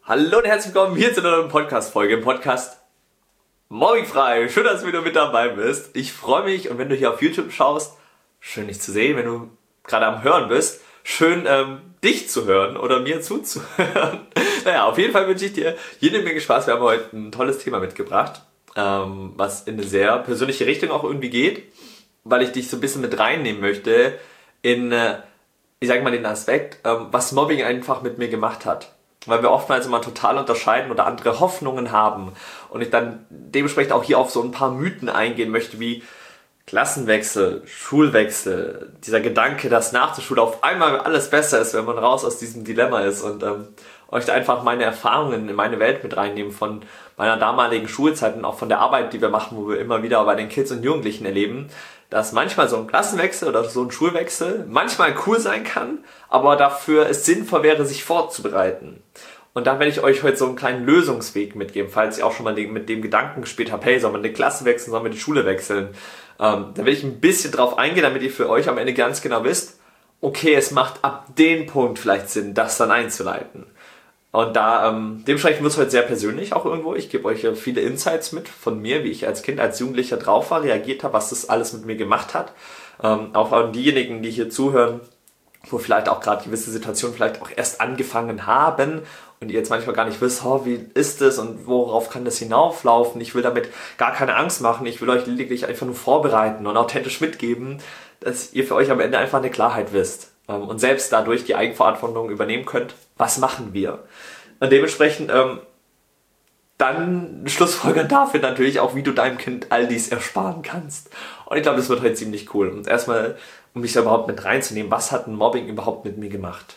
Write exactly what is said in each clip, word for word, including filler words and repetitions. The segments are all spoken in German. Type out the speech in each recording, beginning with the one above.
Hallo und herzlich willkommen hier zu einer neuen Podcast-Folge im Podcast Mobbingfrei. Schön, dass du wieder mit dabei bist. Ich freue mich und wenn du hier auf YouTube schaust, schön dich zu sehen. Wenn du gerade am Hören bist, schön ähm, dich zu hören oder mir zuzuhören. Naja, auf jeden Fall wünsche ich dir jede Menge Spaß. Wir haben heute ein tolles Thema mitgebracht, ähm, was in eine sehr persönliche Richtung auch irgendwie geht, weil ich dich so ein bisschen mit reinnehmen möchte in, äh, ich sage mal, den Aspekt, ähm, was Mobbing einfach mit mir gemacht hat. Weil wir oftmals immer total unterscheiden oder andere Hoffnungen haben. Und ich dann dementsprechend auch hier auf so ein paar Mythen eingehen möchte, wie Klassenwechsel, Schulwechsel, dieser Gedanke, dass nach der Schule auf einmal alles besser ist, wenn man raus aus diesem Dilemma ist. Und ähm, euch da einfach meine Erfahrungen in meine Welt mit reinnehmen von meiner damaligen Schulzeit und auch von der Arbeit, die wir machen, wo wir immer wieder bei den Kids und Jugendlichen erleben, dass manchmal so ein Klassenwechsel oder so ein Schulwechsel manchmal cool sein kann, aber dafür es sinnvoll wäre, sich vorzubereiten. Und da werde ich euch heute so einen kleinen Lösungsweg mitgeben, falls ihr auch schon mal mit dem Gedanken gespielt habt, hey, soll man die Klasse wechseln, soll man die Schule wechseln? Ähm, da will ich ein bisschen drauf eingehen, damit ihr für euch am Ende ganz genau wisst, okay, es macht ab dem Punkt vielleicht Sinn, das dann einzuleiten. Und da, ähm, dementsprechend wird es heute sehr persönlich auch irgendwo. Ich gebe euch viele Insights mit von mir, wie ich als Kind, als Jugendlicher drauf war, reagiert habe, was das alles mit mir gemacht hat. Ähm, auch an diejenigen, die hier zuhören, wo vielleicht auch gerade gewisse Situationen vielleicht auch erst angefangen haben und ihr jetzt manchmal gar nicht wisst, oh, wie ist das und worauf kann das hinauflaufen. Ich will damit gar keine Angst machen. Ich will euch lediglich einfach nur vorbereiten und authentisch mitgeben, dass ihr für euch am Ende einfach eine Klarheit wisst. Und selbst dadurch die Eigenverantwortung übernehmen könnt, was machen wir? Und dementsprechend ähm, dann schlussfolgern dafür natürlich auch, wie du deinem Kind all dies ersparen kannst. Und ich glaube, das wird heute ziemlich cool. Und erstmal, um mich da überhaupt mit reinzunehmen, was hat ein Mobbing überhaupt mit mir gemacht?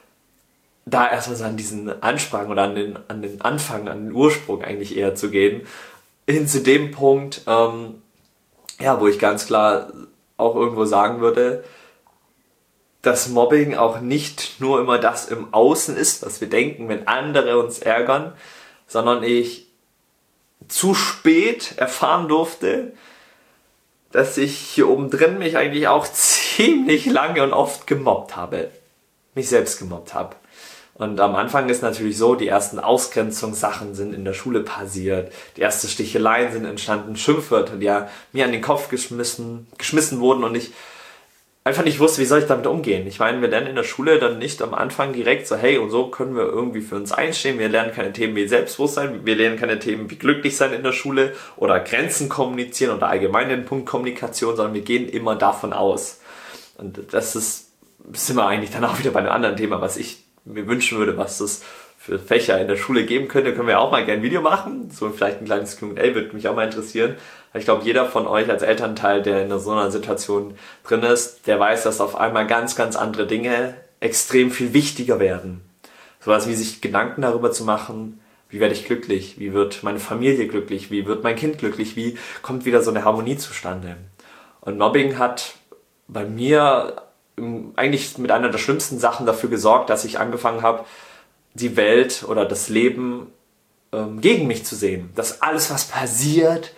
Da erstmal so an diesen Ansprang oder an den, an den Anfang, an den Ursprung eigentlich eher zu gehen, hin zu dem Punkt, ähm, ja, wo ich ganz klar auch irgendwo sagen würde, dass Mobbing auch nicht nur immer das im Außen ist, was wir denken, wenn andere uns ärgern, sondern ich zu spät erfahren durfte, dass ich hier oben drin mich eigentlich auch ziemlich lange und oft gemobbt habe. Mich selbst gemobbt habe. Und am Anfang ist natürlich so, die ersten Ausgrenzungssachen sind in der Schule passiert, die ersten Sticheleien sind entstanden, Schimpfwörter, die ja mir an den Kopf geschmissen, geschmissen wurden und ich einfach nicht wusste, wie soll ich damit umgehen. Ich meine, wir lernen in der Schule dann nicht am Anfang direkt so, hey, und so können wir irgendwie für uns einstehen. Wir lernen keine Themen wie Selbstbewusstsein, wir lernen keine Themen wie glücklich sein in der Schule oder Grenzen kommunizieren oder allgemein den Punkt Kommunikation, sondern wir gehen immer davon aus. Und das ist, sind wir eigentlich dann auch wieder bei einem anderen Thema, was ich mir wünschen würde, was das für Fächer in der Schule geben könnte. Können wir auch mal gerne ein Video machen. So vielleicht ein kleines Q und A würde mich auch mal interessieren. Ich glaube, jeder von euch als Elternteil, der in so einer Situation drin ist, der weiß, dass auf einmal ganz, ganz andere Dinge extrem viel wichtiger werden. Sowas wie sich Gedanken darüber zu machen, wie werde ich glücklich, wie wird meine Familie glücklich, wie wird mein Kind glücklich, wie kommt wieder so eine Harmonie zustande. Und Mobbing hat bei mir eigentlich mit einer der schlimmsten Sachen dafür gesorgt, dass ich angefangen habe, die Welt oder das Leben ähm, gegen mich zu sehen. Dass alles, was passiert,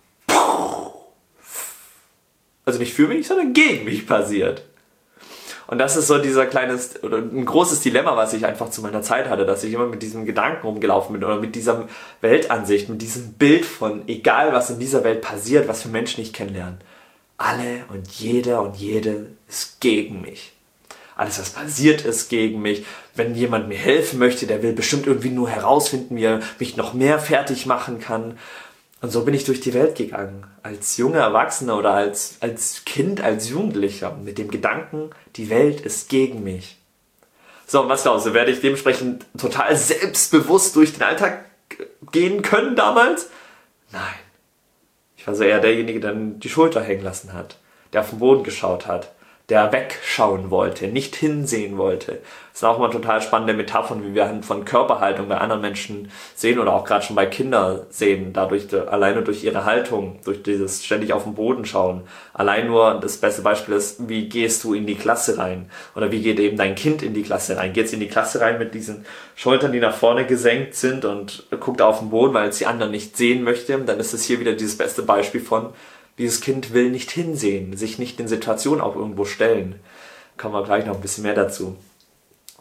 also nicht für mich, sondern gegen mich passiert. Und das ist so dieser kleines, oder ein großes Dilemma, was ich einfach zu meiner Zeit hatte, dass ich immer mit diesem Gedanken rumgelaufen bin oder mit dieser Weltansicht, mit diesem Bild von, egal was in dieser Welt passiert, was wir Menschen nicht kennenlernen, alle und jeder und jede ist gegen mich. Alles, was passiert, ist gegen mich. Wenn jemand mir helfen möchte, der will bestimmt irgendwie nur herausfinden, wie er mich noch mehr fertig machen kann. Und so bin ich durch die Welt gegangen. Als junger Erwachsener oder als, als Kind, als Jugendlicher. Mit dem Gedanken, die Welt ist gegen mich. So, und was glaubst du? Werde ich dementsprechend total selbstbewusst durch den Alltag gehen können damals? Nein. Ich war so eher derjenige, der dann die Schulter hängen lassen hat. Der auf den Boden geschaut hat. Der wegschauen wollte, nicht hinsehen wollte. Das sind auch mal total spannende Metaphern, wie wir von Körperhaltung bei anderen Menschen sehen oder auch gerade schon bei Kindern sehen, dadurch alleine durch ihre Haltung, durch dieses ständig auf den Boden schauen. Allein nur das beste Beispiel ist, wie gehst du in die Klasse rein? Oder wie geht eben dein Kind in die Klasse rein? Geht es in die Klasse rein mit diesen Schultern, die nach vorne gesenkt sind und guckt auf den Boden, weil es die anderen nicht sehen möchte? Dann ist es hier wieder dieses beste Beispiel von, dieses Kind will nicht hinsehen, sich nicht in Situationen auch irgendwo stellen. Kommen wir gleich noch ein bisschen mehr dazu.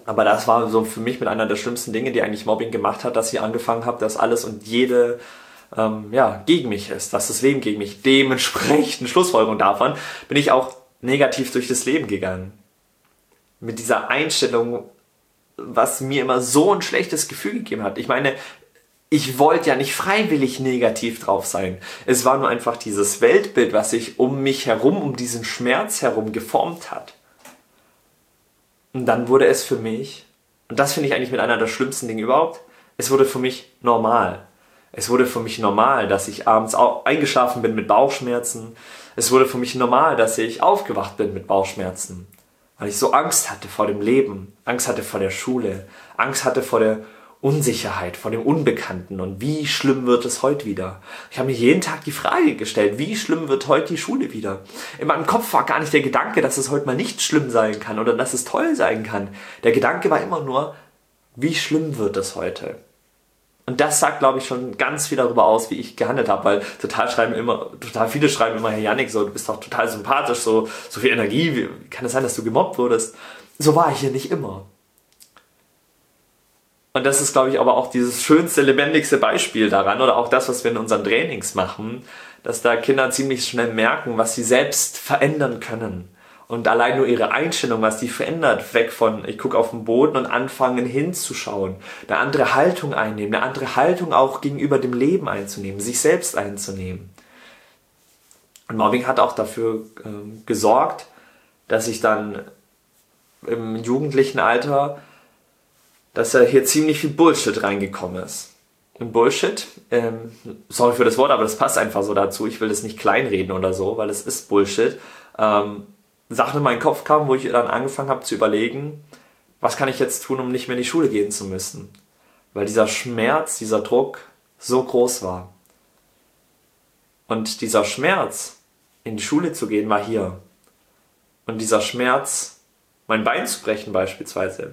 Aber das war so für mich mit einer der schlimmsten Dinge, die eigentlich Mobbing gemacht hat, dass ich angefangen habe, dass alles und jede ähm, ja, gegen mich ist, dass das Leben gegen mich. Dementsprechend, Schlussfolgerung davon, bin ich auch negativ durch das Leben gegangen. Mit dieser Einstellung, was mir immer so ein schlechtes Gefühl gegeben hat. Ich meine, ich wollte ja nicht freiwillig negativ drauf sein. Es war nur einfach dieses Weltbild, was sich um mich herum, um diesen Schmerz herum geformt hat. Und dann wurde es für mich, und das finde ich eigentlich mit einer der schlimmsten Dinge überhaupt, es wurde für mich normal. Es wurde für mich normal, dass ich abends eingeschlafen bin mit Bauchschmerzen. Es wurde für mich normal, dass ich aufgewacht bin mit Bauchschmerzen. Weil ich so Angst hatte vor dem Leben, Angst hatte vor der Schule, Angst hatte vor der Unsicherheit, vor dem Unbekannten. Und wie schlimm wird es heute wieder? Ich habe mir jeden Tag die Frage gestellt, wie schlimm wird heute die Schule wieder? In meinem Kopf war gar nicht der Gedanke, dass es heute mal nicht schlimm sein kann oder dass es toll sein kann. Der Gedanke war immer nur, wie schlimm wird es heute? Und das sagt, glaube ich, schon ganz viel darüber aus, wie ich gehandelt habe, weil total schreiben immer, total viele schreiben immer, Herr Jannik, so, du bist doch total sympathisch, so, so viel Energie, wie kann es sein, dass du gemobbt wurdest? So war ich hier nicht immer. Und das ist, glaube ich, aber auch dieses schönste, lebendigste Beispiel daran, oder auch das, was wir in unseren Trainings machen, dass da Kinder ziemlich schnell merken, was sie selbst verändern können. Und allein nur ihre Einstellung, was die verändert, weg von, ich gucke auf den Boden und anfangen hinzuschauen, eine andere Haltung einnehmen, eine andere Haltung auch gegenüber dem Leben einzunehmen, sich selbst einzunehmen. Und Mobbing hat auch dafür äh, gesorgt, dass ich dann im jugendlichen Alter, dass da hier ziemlich viel Bullshit reingekommen ist. Und Bullshit, ähm, sorry für das Wort, aber das passt einfach so dazu, ich will das nicht kleinreden oder so, weil es ist Bullshit, ähm, Sachen in meinen Kopf kamen, wo ich dann angefangen habe zu überlegen, was kann ich jetzt tun, um nicht mehr in die Schule gehen zu müssen. Weil dieser Schmerz, dieser Druck so groß war. Und dieser Schmerz, in die Schule zu gehen, war hier. Und dieser Schmerz, mein Bein zu brechen beispielsweise,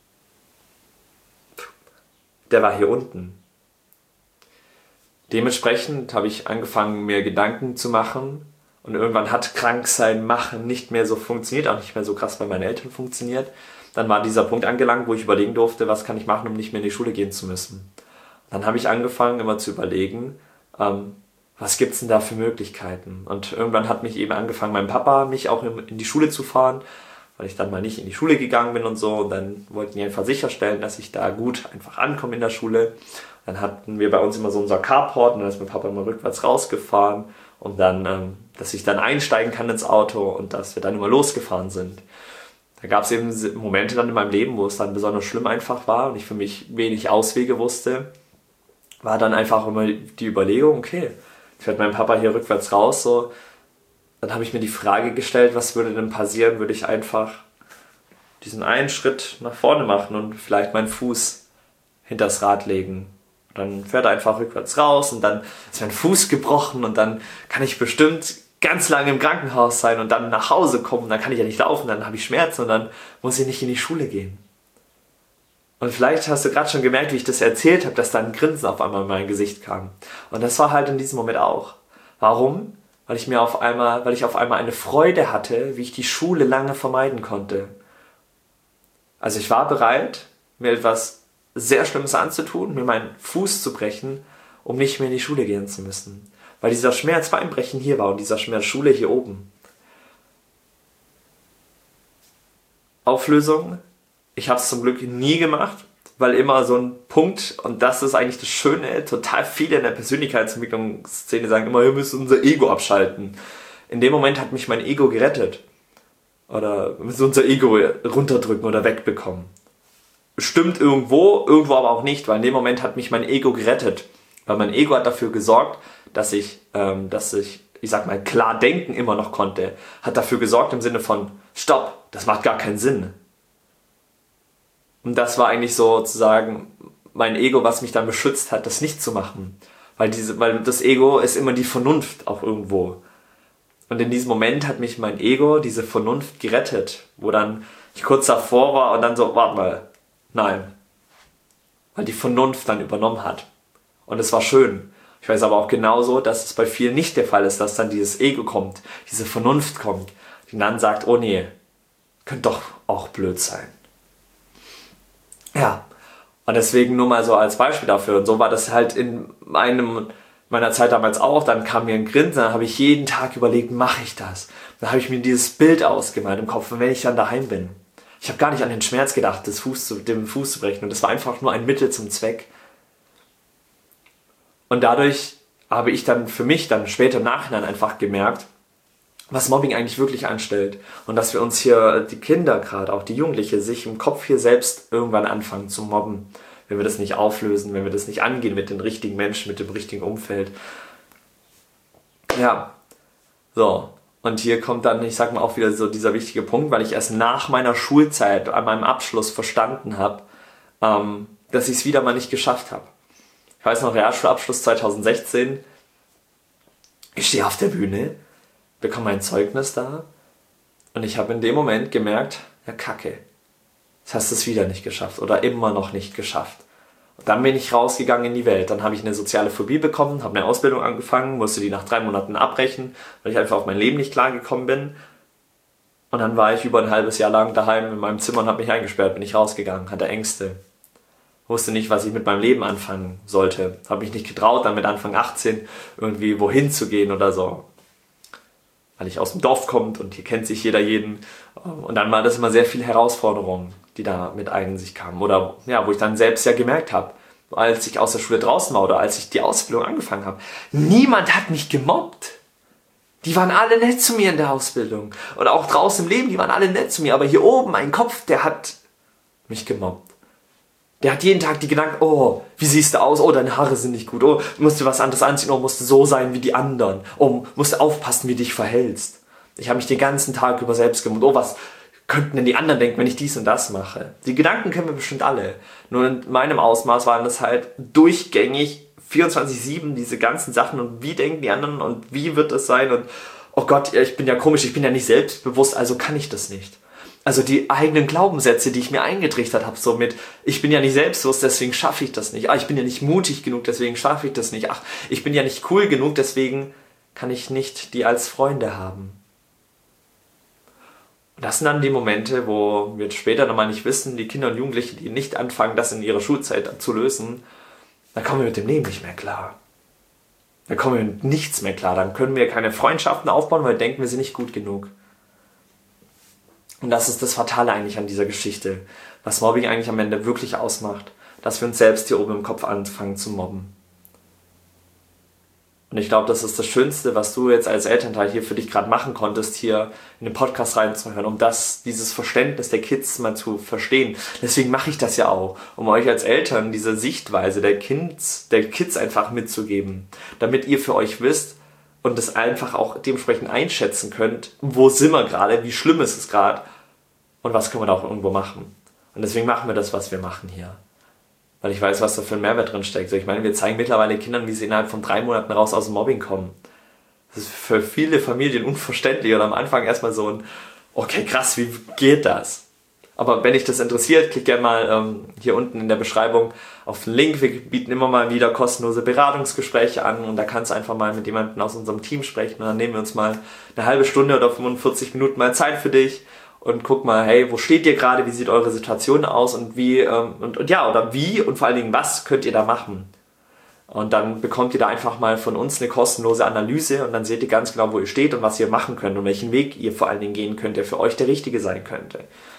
der war hier unten. Dementsprechend habe ich angefangen, mir Gedanken zu machen. Und irgendwann hat Kranksein, Machen nicht mehr so funktioniert, auch nicht mehr so krass bei meinen Eltern funktioniert. Dann war dieser Punkt angelangt, wo ich überlegen durfte, was kann ich machen, um nicht mehr in die Schule gehen zu müssen. Dann habe ich angefangen, immer zu überlegen, ähm, was gibt's denn da für Möglichkeiten? Und irgendwann hat mich eben angefangen, mein Papa, mich auch in die Schule zu fahren, weil ich dann mal nicht in die Schule gegangen bin und so. Und dann wollten die einfach sicherstellen, dass ich da gut einfach ankomme in der Schule. Dann hatten wir bei uns immer so unser Carport und dann ist mein Papa immer rückwärts rausgefahren. Und dann, ähm, dass ich dann einsteigen kann ins Auto und dass wir dann immer losgefahren sind. Da gab es eben Momente dann in meinem Leben, wo es dann besonders schlimm einfach war und ich für mich wenig Auswege wusste. War dann einfach immer die Überlegung, okay, fährt mein Papa hier rückwärts raus, so. Dann habe ich mir die Frage gestellt, was würde denn passieren, würde ich einfach diesen einen Schritt nach vorne machen und vielleicht meinen Fuß hinters Rad legen. Dann fährt er einfach rückwärts raus und dann ist mein Fuß gebrochen und dann kann ich bestimmt ganz lange im Krankenhaus sein und dann nach Hause kommen. Dann kann ich ja nicht laufen, dann habe ich Schmerzen und dann muss ich nicht in die Schule gehen. Und vielleicht hast du gerade schon gemerkt, wie ich das erzählt habe, dass da ein Grinsen auf einmal in mein Gesicht kam. Und das war halt in diesem Moment auch. Warum? Weil ich mir auf einmal, weil ich auf einmal eine Freude hatte, wie ich die Schule lange vermeiden konnte. Also ich war bereit, mir etwas sehr Schlimmes anzutun, mir meinen Fuß zu brechen, um nicht mehr in die Schule gehen zu müssen. Weil dieser Schmerz beim Brechen hier war und dieser Schmerz Schule hier oben. Auflösung, ich habe es zum Glück nie gemacht, weil immer so ein Punkt, und das ist eigentlich das Schöne, total viele in der Persönlichkeitsentwicklungsszene sagen immer, wir müssen unser Ego abschalten. In dem Moment hat mich mein Ego gerettet. Oder wir müssen unser Ego runterdrücken oder wegbekommen. Stimmt irgendwo, irgendwo aber auch nicht, weil in dem Moment hat mich mein Ego gerettet. Weil mein Ego hat dafür gesorgt, dass ich, ähm, dass ich, ich sag mal, klar denken immer noch konnte. Hat dafür gesorgt im Sinne von, stopp, das macht gar keinen Sinn. Und das war eigentlich sozusagen mein Ego, was mich dann beschützt hat, das nicht zu machen. Weil, diese, weil das Ego ist immer die Vernunft auch irgendwo. Und in diesem Moment hat mich mein Ego, diese Vernunft gerettet, wo dann ich kurz davor war und dann so, warte mal, nein. Weil die Vernunft dann übernommen hat. Und es war schön. Ich weiß aber auch genauso, dass es bei vielen nicht der Fall ist, dass dann dieses Ego kommt, diese Vernunft kommt, die dann sagt, oh nee, könnte doch auch blöd sein. Ja, und deswegen nur mal so als Beispiel dafür. Und so war das halt in meinem, meiner Zeit damals auch. Dann kam mir ein Grinsen, dann habe ich jeden Tag überlegt, mache ich das? Dann habe ich mir dieses Bild ausgemalt im Kopf, wenn ich dann daheim bin. Ich habe gar nicht an den Schmerz gedacht, das Fuß zu, den Fuß zu brechen. Und das war einfach nur ein Mittel zum Zweck. Und dadurch habe ich dann für mich dann später im Nachhinein einfach gemerkt, was Mobbing eigentlich wirklich anstellt. Und dass wir uns hier, die Kinder gerade, auch die Jugendliche, sich im Kopf hier selbst irgendwann anfangen zu mobben. Wenn wir das nicht auflösen, wenn wir das nicht angehen mit den richtigen Menschen, mit dem richtigen Umfeld. Ja, so. Und hier kommt dann, ich sag mal, auch wieder so dieser wichtige Punkt, weil ich erst nach meiner Schulzeit, an meinem Abschluss verstanden habe, ähm, dass ich es wieder mal nicht geschafft habe. Ich weiß noch, Realschulabschluss zwanzig sechzehn, ich stehe auf der Bühne, bekomme mein Zeugnis da und ich habe in dem Moment gemerkt, ja kacke, jetzt hast du es wieder nicht geschafft oder immer noch nicht geschafft. Und dann bin ich rausgegangen in die Welt, dann habe ich eine soziale Phobie bekommen, habe eine Ausbildung angefangen, musste die nach drei Monaten abbrechen, weil ich einfach auf mein Leben nicht klargekommen bin. Und dann war ich über ein halbes Jahr lang daheim in meinem Zimmer und habe mich eingesperrt, bin ich rausgegangen, hatte Ängste. Wusste nicht, was ich mit meinem Leben anfangen sollte. Habe mich nicht getraut, dann mit Anfang achtzehn irgendwie wohin zu gehen oder so. Weil ich aus dem Dorf komme und hier kennt sich jeder jeden. Und dann war das immer sehr viel Herausforderungen, die da mit ein sich kamen. Oder ja, wo ich dann selbst ja gemerkt habe, als ich aus der Schule draußen war oder als ich die Ausbildung angefangen habe, niemand hat mich gemobbt. Die waren alle nett zu mir in der Ausbildung. Und auch draußen im Leben, die waren alle nett zu mir. Aber hier oben, mein Kopf, der hat mich gemobbt. Der hat jeden Tag die Gedanken, oh, wie siehst du aus? Oh, deine Haare sind nicht gut. Oh, musst du was anderes anziehen? Oh, musst du so sein wie die anderen. Oh, musst du aufpassen, wie du dich verhältst. Ich habe mich den ganzen Tag über selbst gemobbt. Oh, was könnten denn die anderen denken, wenn ich dies und das mache? Die Gedanken kennen wir bestimmt alle. Nur in meinem Ausmaß waren das halt durchgängig vierundzwanzig sieben diese ganzen Sachen. Und wie denken die anderen und wie wird das sein? Und oh Gott, ich bin ja komisch, ich bin ja nicht selbstbewusst, also kann ich das nicht. Also die eigenen Glaubenssätze, die ich mir eingetrichtert habe, so mit, ich bin ja nicht selbstbewusst, deswegen schaffe ich das nicht. Ah, ich bin ja nicht mutig genug, deswegen schaffe ich das nicht. Ach, ich bin ja nicht cool genug, deswegen kann ich nicht die als Freunde haben. Und das sind dann die Momente, wo wir später nochmal nicht wissen, die Kinder und Jugendlichen, die nicht anfangen, das in ihrer Schulzeit zu lösen, dann kommen wir mit dem Leben nicht mehr klar. Dann kommen wir mit nichts mehr klar. Dann können wir keine Freundschaften aufbauen, weil wir denken, wir sind nicht gut genug. Und das ist das Fatale eigentlich an dieser Geschichte, was Mobbing eigentlich am Ende wirklich ausmacht, dass wir uns selbst hier oben im Kopf anfangen zu mobben. Und ich glaube, das ist das Schönste, was du jetzt als Elternteil hier für dich gerade machen konntest, hier in den Podcast reinzuhören, um das, dieses Verständnis der Kids mal zu verstehen. Deswegen mache ich das ja auch, um euch als Eltern diese Sichtweise der Kids, der Kids einfach mitzugeben, damit ihr für euch wisst und das einfach auch dementsprechend einschätzen könnt, wo sind wir gerade, wie schlimm ist es gerade und was können wir da auch irgendwo machen. Und deswegen machen wir das, was wir machen hier. Weil ich weiß, was da für ein Mehrwert drin steckt. Ich meine, wir zeigen mittlerweile Kindern, wie sie innerhalb von drei Monaten raus aus dem Mobbing kommen. Das ist für viele Familien unverständlich und am Anfang erstmal so ein, okay, krass, wie geht das? Aber wenn dich das interessiert, klick gerne mal ähm, hier unten in der Beschreibung auf den Link. Wir bieten immer mal wieder kostenlose Beratungsgespräche an und da kannst du einfach mal mit jemandem aus unserem Team sprechen und dann nehmen wir uns mal eine halbe Stunde oder fünfundvierzig Minuten mal Zeit für dich und guck mal, hey, wo steht ihr gerade, wie sieht eure Situation aus und wie, ähm, und, und ja, oder wie und vor allen Dingen, was könnt ihr da machen? Und dann bekommt ihr da einfach mal von uns eine kostenlose Analyse und dann seht ihr ganz genau, wo ihr steht und was ihr machen könnt und welchen Weg ihr vor allen Dingen gehen könnt, der für euch der richtige sein könnte.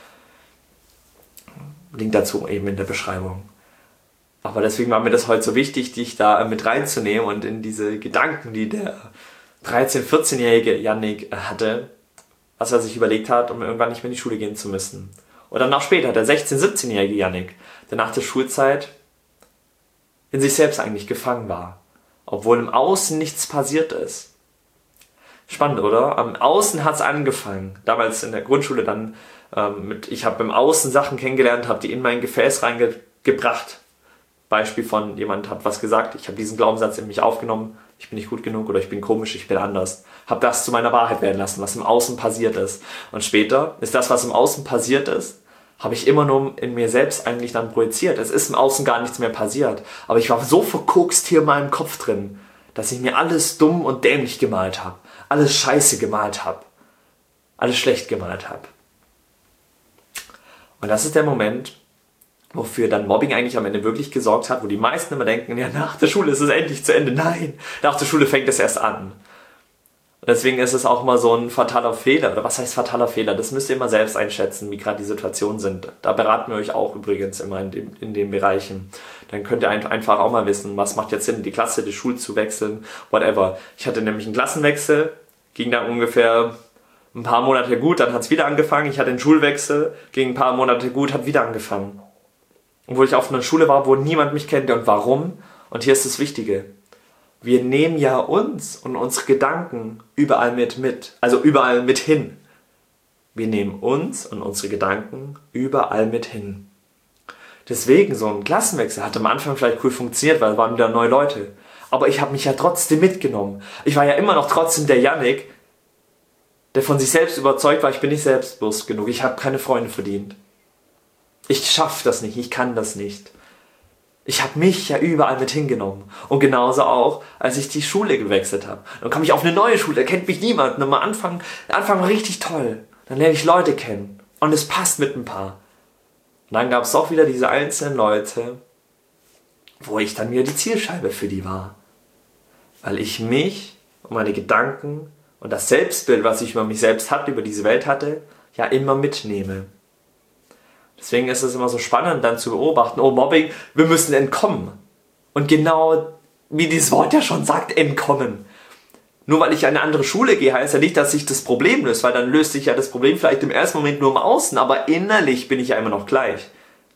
Link dazu eben in der Beschreibung. Aber deswegen war mir das heute so wichtig, dich da mit reinzunehmen und in diese Gedanken, die der dreizehn-, vierzehnjährige Yannick hatte, was er sich überlegt hat, um irgendwann nicht mehr in die Schule gehen zu müssen. Und dann noch später, der sechzehn-, siebzehnjährige Yannick, der nach der Schulzeit in sich selbst eigentlich gefangen war, obwohl im Außen nichts passiert ist. Spannend, oder? Am Außen hat es angefangen. Damals in der Grundschule dann ähm, mit, ich habe im Außen Sachen kennengelernt, habe die in mein Gefäß reingebracht. Beispiel von, jemand hat was gesagt, ich habe diesen Glaubenssatz in mich aufgenommen, ich bin nicht gut genug oder ich bin komisch, ich bin anders. Habe das zu meiner Wahrheit werden lassen, was im Außen passiert ist. Und später ist das, was im Außen passiert ist, habe ich immer nur in mir selbst eigentlich dann projiziert. Es ist im Außen gar nichts mehr passiert. Aber ich war so verkokst hier in meinem Kopf drin, dass ich mir alles dumm und dämlich gemalt habe. Alles scheiße gemalt habe. Alles schlecht gemalt habe. Und das ist der Moment, wofür dann Mobbing eigentlich am Ende wirklich gesorgt hat, wo die meisten immer denken, ja, nach der Schule ist es endlich zu Ende. Nein, nach der Schule fängt es erst an. Und deswegen ist es auch mal so ein fataler Fehler. Oder was heißt fataler Fehler? Das müsst ihr immer selbst einschätzen, wie gerade die Situationen sind. Da beraten wir euch auch übrigens immer in, dem, in den Bereichen. Dann könnt ihr einfach auch mal wissen, was macht jetzt Sinn, die Klasse, die Schule zu wechseln, whatever. Ich hatte nämlich einen Klassenwechsel, ging dann ungefähr ein paar Monate gut, dann hat es wieder angefangen. Ich hatte einen Schulwechsel, ging ein paar Monate gut, hat wieder angefangen. Obwohl ich auf einer Schule war, wo niemand mich kennt. Und warum? Und hier ist das Wichtige. Wir nehmen ja uns und unsere Gedanken überall mit mit. Also überall mit hin. Wir nehmen uns und unsere Gedanken überall mit hin. Deswegen, so ein Klassenwechsel hat am Anfang vielleicht cool funktioniert, weil es waren wieder neue Leute. Aber ich habe mich ja trotzdem mitgenommen. Ich war ja immer noch trotzdem der Yannick, der von sich selbst überzeugt war, ich bin nicht selbstbewusst genug. Ich habe keine Freunde verdient. Ich schaffe das nicht, ich kann das nicht. Ich habe mich ja überall mit hingenommen. Und genauso auch, als ich die Schule gewechselt habe. Dann komme ich auf eine neue Schule, da kennt mich niemand. Und am Anfang, der Anfang war richtig toll. Dann lerne ich Leute kennen. Und es passt mit ein paar. Und dann gab es auch wieder diese einzelnen Leute, wo ich dann wieder die Zielscheibe für die war. Weil ich mich und meine Gedanken und das Selbstbild, was ich über mich selbst hatte, über diese Welt hatte, ja immer mitnehme. Deswegen ist es immer so spannend, dann zu beobachten, oh Mobbing, wir müssen entkommen. Und genau wie dieses Wort ja schon sagt, entkommen. Nur weil ich in eine andere Schule gehe, heißt ja nicht, dass sich das Problem löst, weil dann löst sich ja das Problem vielleicht im ersten Moment nur im Außen, aber innerlich bin ich ja immer noch gleich.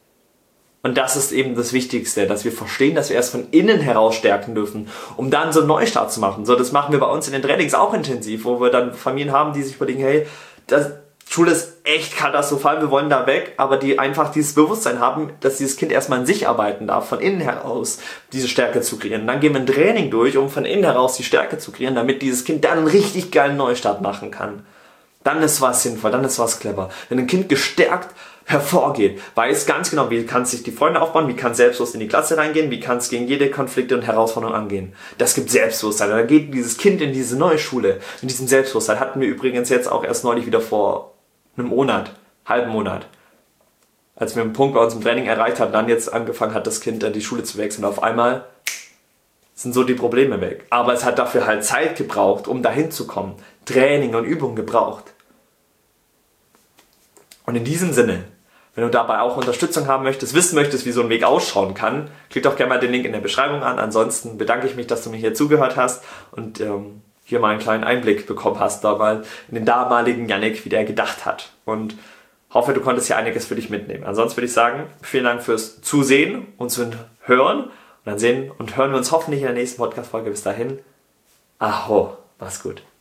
Und das ist eben das Wichtigste, dass wir verstehen, dass wir erst von innen heraus stärken dürfen, um dann so einen Neustart zu machen. So, das machen wir bei uns in den Trainings auch intensiv, wo wir dann Familien haben, die sich überlegen, hey, das Schule ist echt katastrophal, wir wollen da weg, aber die einfach dieses Bewusstsein haben, dass dieses Kind erstmal in sich arbeiten darf, von innen heraus diese Stärke zu kreieren. Und dann gehen wir ein Training durch, um von innen heraus die Stärke zu kreieren, damit dieses Kind dann einen richtig geilen Neustart machen kann. Dann ist was sinnvoll, dann ist was clever. Wenn ein Kind gestärkt hervorgeht, weiß ganz genau, wie kann es sich die Freunde aufbauen, wie kann es selbstbewusst in die Klasse reingehen, wie kann es gegen jede Konflikte und Herausforderung angehen. Das gibt Selbstbewusstsein. Und dann geht dieses Kind in diese neue Schule. In diesem Selbstbewusstsein hatten wir übrigens jetzt auch erst neulich wieder vor einem Monat, halben Monat, als wir einen Punkt bei uns im Training erreicht haben, dann jetzt angefangen hat, das Kind an die Schule zu wechseln. Und auf einmal sind so die Probleme weg. Aber es hat dafür halt Zeit gebraucht, um dahin zu kommen. Training und Übung gebraucht. Und in diesem Sinne, wenn du dabei auch Unterstützung haben möchtest, wissen möchtest, wie so ein Weg ausschauen kann, klick doch gerne mal den Link in der Beschreibung an. Ansonsten bedanke ich mich, dass du mir hier zugehört hast und ähm, hier mal einen kleinen Einblick bekommen hast, da mal in den damaligen Yannick, wie der gedacht hat. Und hoffe, du konntest hier einiges für dich mitnehmen. Ansonsten würde ich sagen, vielen Dank fürs Zusehen und zu Hören. Und dann sehen und hören wir uns hoffentlich in der nächsten Podcast-Folge. Bis dahin, aho, mach's gut.